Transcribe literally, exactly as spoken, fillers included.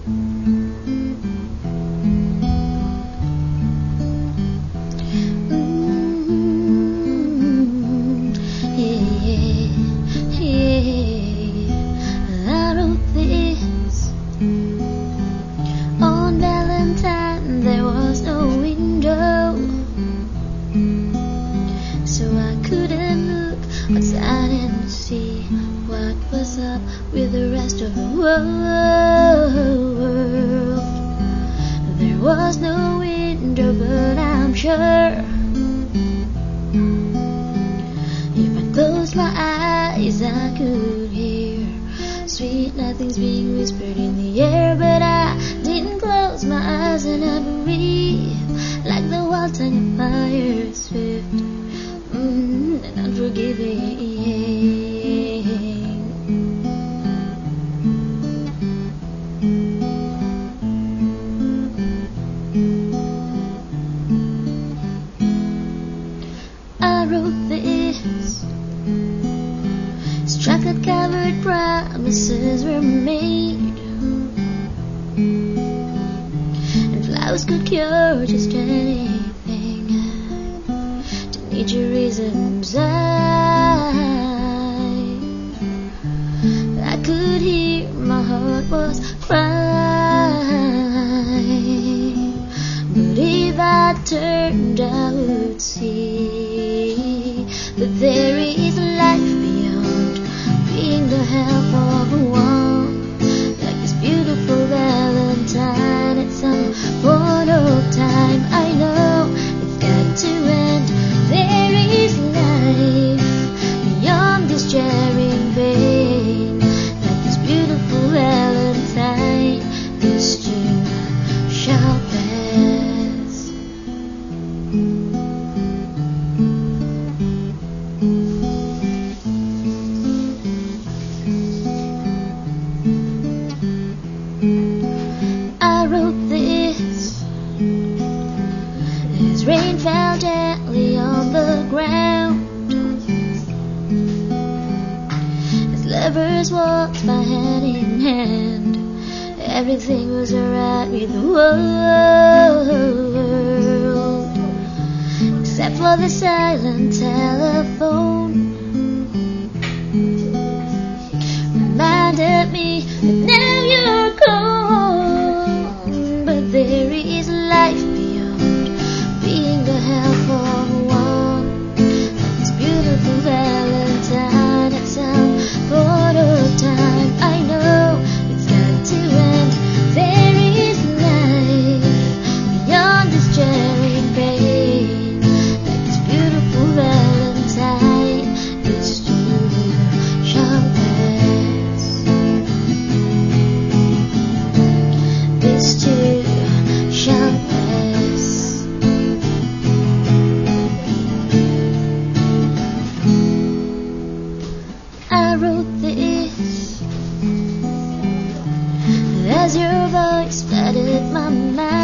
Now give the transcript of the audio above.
With the rest of the world, there was no window, but I'm sure if I closed my eyes, I could hear sweet nothings being whispered in the air. But I didn't close my eyes, and I breathe like the walls on your fire swift mm, and unforgiving. Chocolate-covered promises were made, and flowers could cure just anything. To need your reasons, I, I could hear my heart was crying. But if I turned, I would see that there is life beyond being the help of a one, like this beautiful Valentine. At some point of time, I know it's got to end. There is life beyond this jarring pain, like this beautiful Valentine. This too shall pass. Rain fell gently on the ground as lovers walked by hand in hand. Everything was alright with the world, except for the silent telephone. Reminded me that now you're gone, but there is life being the help of one, this beautiful Valentine. At some point of time, I know it's got to end. There is life beyond this jarring pain, like this beautiful Valentine. This too shall pass. This too shall pass. As your voice flooded my mind,